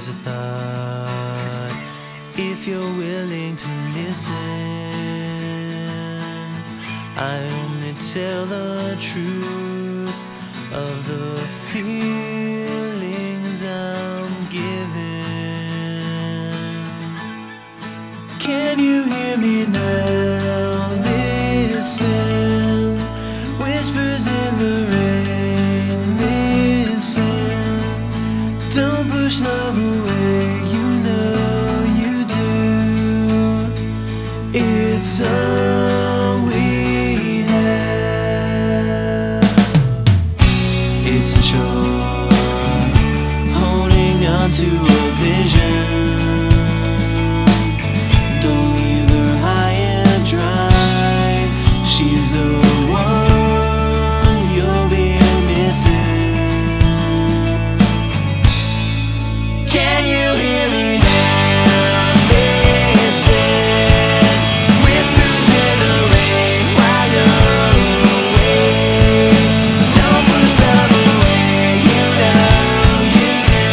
Here's a thought, if you're willing to listen, I only tell the truth of the feelings I'm given. Can you hear me now? Listen, whispers in the rain. Listen, don't push love away, you know you do. It's all we have. It's a chore, holding on to a vision. Don't leave her high and dry. She's the one you'll be missing. Can you hear me now? Listen, whispers in the rain while you're away. Don't push love away, you know you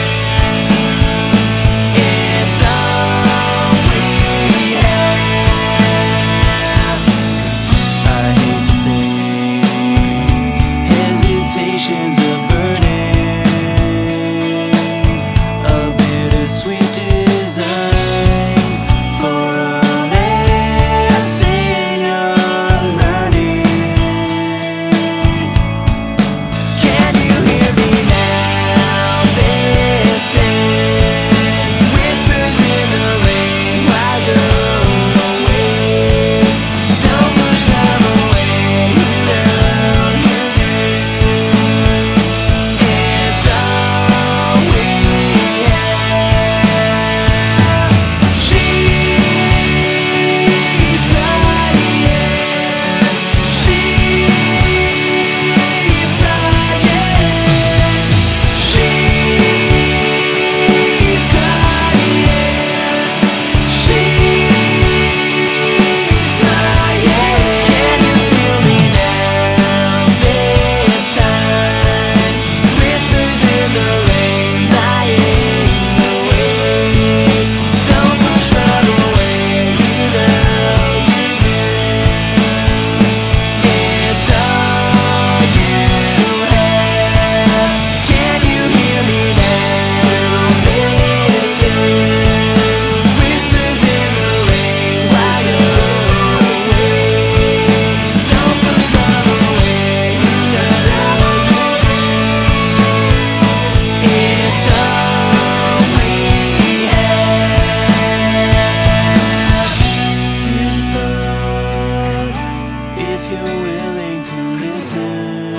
can. It's all we have. I hate to think hesitation's a burden, a bittersweet design for a lesson you're learning. Can you hear me now? Listen, whispers in the rain while you're away. Don't push love away, you know you can. It's all we have. She's crying. She's crying. She's crying. She's crying. Can you feel me now? This time, whispers in the rain, lying awake. Don't push love away, you know you can. It's all you have. Can you hear me now? Listen, whispers in the rain while you're away. Don't push love away, you know you can. It's all we have. Here's a thought, if you're willing to listen,